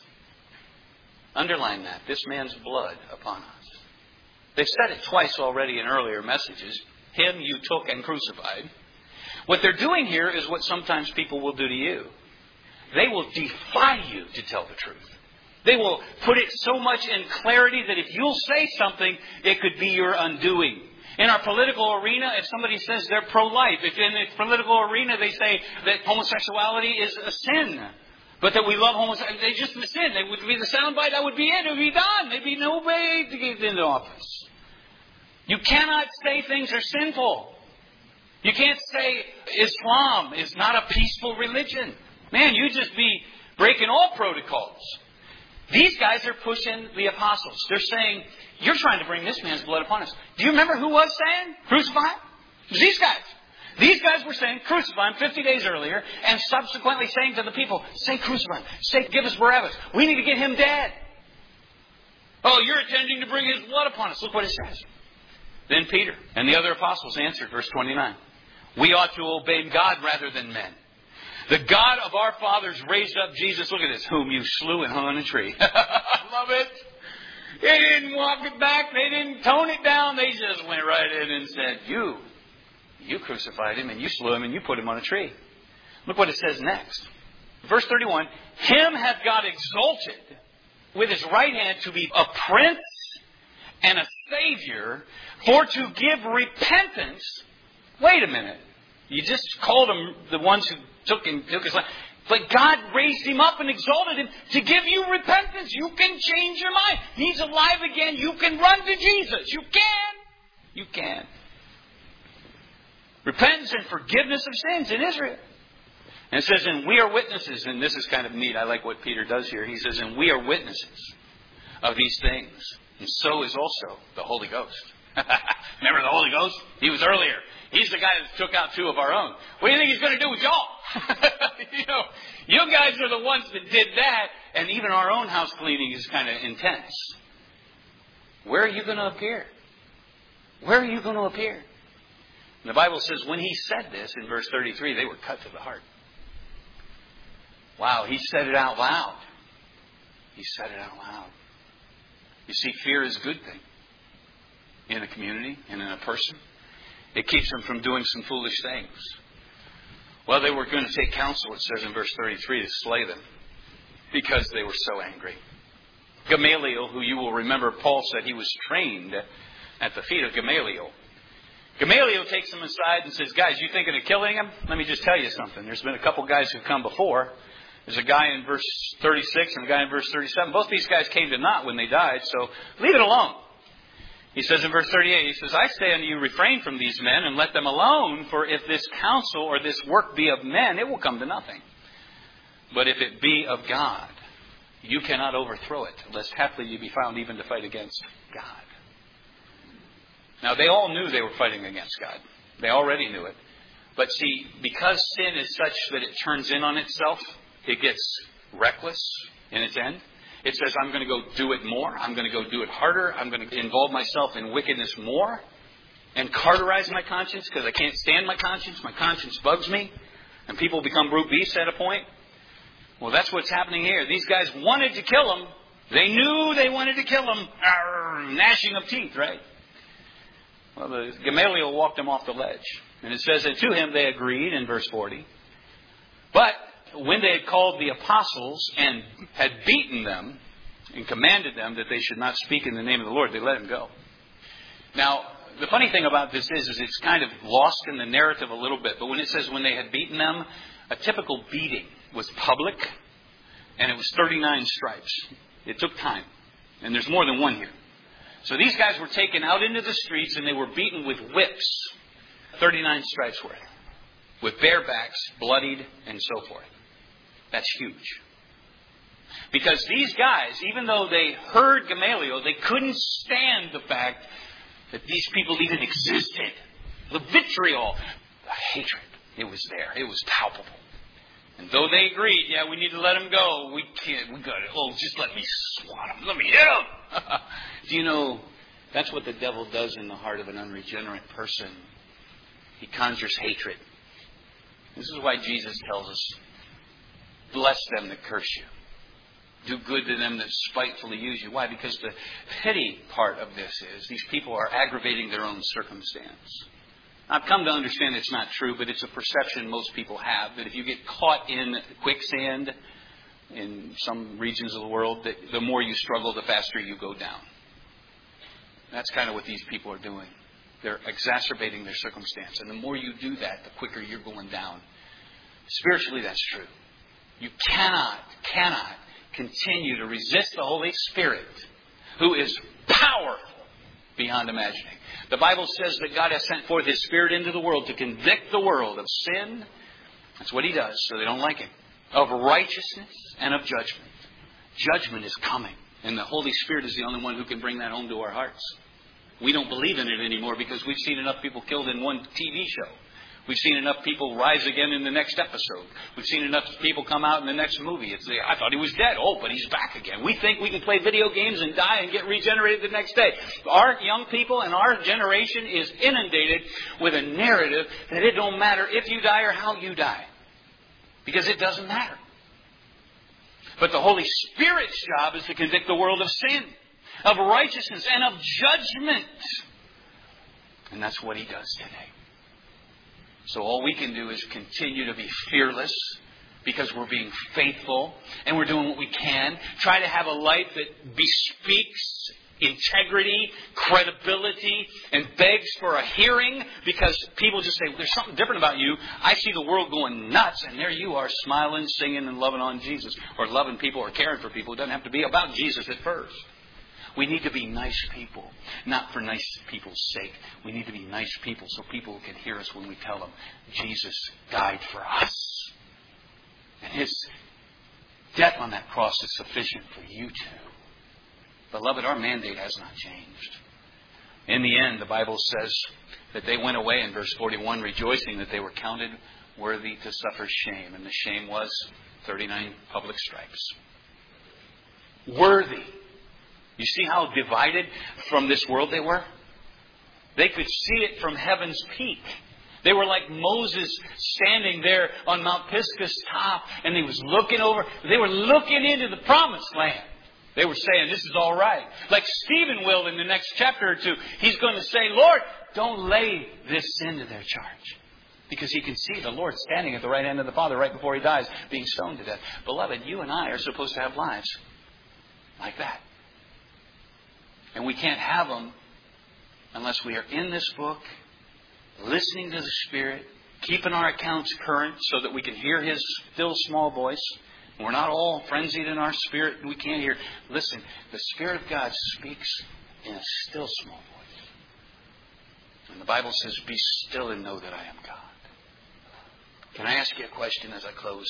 Underline that. This man's blood upon us. They've said it twice already in earlier messages. Him you took and crucified. What they're doing here is what sometimes people will do to you. They will defy you to tell the truth. They will put it so much in clarity that if you'll say something, it could be your undoing. In our political arena, if somebody says they're pro-life, if in the political arena they say that homosexuality is a sin, but that we love homosexuality, they just sin. They would be the soundbite, that would be it. It would be done. There'd be no way to get into office. You cannot say things are sinful. You can't say Islam is not a peaceful religion. Man, you just be breaking all protocols. These guys are pushing the apostles. They're saying, you're trying to bring this man's blood upon us. Do you remember who was saying, crucify him? It was these guys. These guys were saying, crucify him 50 days earlier, and subsequently saying to the people, say crucify him. Say, give us Barabbas. We need to get him dead. Oh, you're intending to bring his blood upon us. Look what it says. Then Peter and the other apostles answered, verse 29. We ought to obey God rather than men. The God of our fathers raised up Jesus, look at this, whom you slew and hung on a tree. I love it. They didn't walk it back. They didn't tone it down. They just went right in and said, you crucified him and you slew him and you put him on a tree. Look what it says next. Verse 31, him hath God exalted with his right hand to be a prince and a savior, for to give repentance. Wait a minute. You just called them the ones who took his life. But God raised him up and exalted him to give you repentance. You can change your mind. He's alive again. You can run to Jesus. You can. You can. Repentance and forgiveness of sins in Israel. And it says, and we are witnesses. And this is kind of neat. I like what Peter does here. He says, and we are witnesses of these things. And so is also the Holy Ghost. Remember the Holy Ghost? He was earlier. He's the guy that took out two of our own. What do you think he's going to do with y'all? You guys are the ones that did that. And even our own house cleaning is kind of intense. Where are you going to appear? Where are you going to appear? And the Bible says when he said this in verse 33, they were cut to the heart. Wow, he said it out loud. He said it out loud. You see, fear is a good thing in a community and in a person. It keeps them from doing some foolish things. Well, they were going to take counsel, it says in verse 33, to slay them because they were so angry. Gamaliel, who you will remember, Paul said he was trained at the feet of Gamaliel. Gamaliel takes them aside and says, guys, you thinking of killing him? Let me just tell you something. There's been a couple guys who've come before. There's a guy in verse 36 and a guy in verse 37. Both these guys came to naught when they died, so leave it alone. He says in verse 38, he says, I say unto you, refrain from these men and let them alone, for if this counsel or this work be of men, it will come to nothing. But if it be of God, you cannot overthrow it, lest haply you be found even to fight against God. Now, they all knew they were fighting against God. They already knew it. But see, because sin is such that it turns in on itself, it gets reckless in its end. It says, I'm going to go do it more. I'm going to go do it harder. I'm going to involve myself in wickedness more and cauterize my conscience because I can't stand my conscience. My conscience bugs me. And people become brute beasts at a point. Well, that's what's happening here. These guys wanted to kill him. They knew they wanted to kill him. Gnashing of teeth, right? Well, Gamaliel walked him off the ledge. And it says that to him they agreed in verse 40. But when they had called the apostles and had beaten them and commanded them that they should not speak in the name of the Lord, they let him go. Now, the funny thing about this is it's kind of lost in the narrative a little bit. But when it says when they had beaten them, a typical beating was public, and it was 39 stripes. It took time. And there's more than one here. So these guys were taken out into the streets, and they were beaten with whips. 39 stripes worth. With bare backs, bloodied, and so forth. That's huge. Because these guys, even though they heard Gamaliel, they couldn't stand the fact that these people even existed. The vitriol, the hatred, it was there. It was palpable. And though they agreed, yeah, we need to let him go. We can't. We got it. Oh, just let me swat him. Let me hit him. Do you know that's what the devil does in the heart of an unregenerate person? He conjures hatred. This is why Jesus tells us, bless them that curse you. Do good to them that spitefully use you. Why? Because the pity part of this is these people are aggravating their own circumstance. I've come to understand it's not true, but it's a perception most people have, that if you get caught in quicksand in some regions of the world, that the more you struggle, the faster you go down. That's kind of what these people are doing. They're exacerbating their circumstance. And the more you do that, the quicker you're going down. Spiritually, that's true. You cannot continue to resist the Holy Spirit, who is powerful beyond imagining. The Bible says that God has sent forth His Spirit into the world to convict the world of sin. That's what He does, so they don't like Him. Of righteousness and of judgment. Judgment is coming, and the Holy Spirit is the only one who can bring that home to our hearts. We don't believe in it anymore because we've seen enough people killed in one TV show. We've seen enough people rise again in the next episode. We've seen enough people come out in the next movie. I thought he was dead. Oh, but he's back again. We think we can play video games and die and get regenerated the next day. Our young people and our generation is inundated with a narrative that it don't matter if you die or how you die. Because it doesn't matter. But the Holy Spirit's job is to convict the world of sin, of righteousness, and of judgment. And that's what He does today. So all we can do is continue to be fearless because we're being faithful and we're doing what we can. Try to have a life that bespeaks integrity, credibility, and begs for a hearing because people just say, well, there's something different about you. I see the world going nuts, and there you are smiling, singing, and loving on Jesus, or loving people or caring for people. It doesn't have to be about Jesus at first. We need to be nice people, not for nice people's sake. We need to be nice people so people can hear us when we tell them Jesus died for us. And His death on that cross is sufficient for you too. Beloved, our mandate has not changed. In the end, the Bible says that they went away in verse 41 rejoicing that they were counted worthy to suffer shame. And the shame was 39 public stripes. Worthy. You see how divided from this world they were? They could see it from heaven's peak. They were like Moses standing there on Mount Pisgah's top, and he was looking over. They were looking into the promised land. They were saying, this is all right. Like Stephen will in the next chapter or two. He's going to say, Lord, don't lay this sin to their charge. Because he can see the Lord standing at the right hand of the Father right before he dies, being stoned to death. Beloved, you and I are supposed to have lives like that. And we can't have them unless we are in this book, listening to the Spirit, keeping our accounts current so that we can hear His still small voice. We're not all frenzied in our spirit. We can't hear. Listen, the Spirit of God speaks in a still small voice. And the Bible says, be still and know that I am God. Can I ask you a question as I close?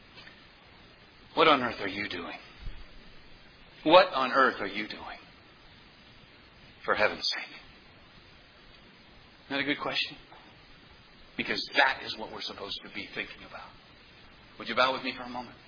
What on earth are you doing? What on earth are you doing? For heaven's sake. Isn't that a good question? Because that is what we're supposed to be thinking about. Would you bow with me for a moment?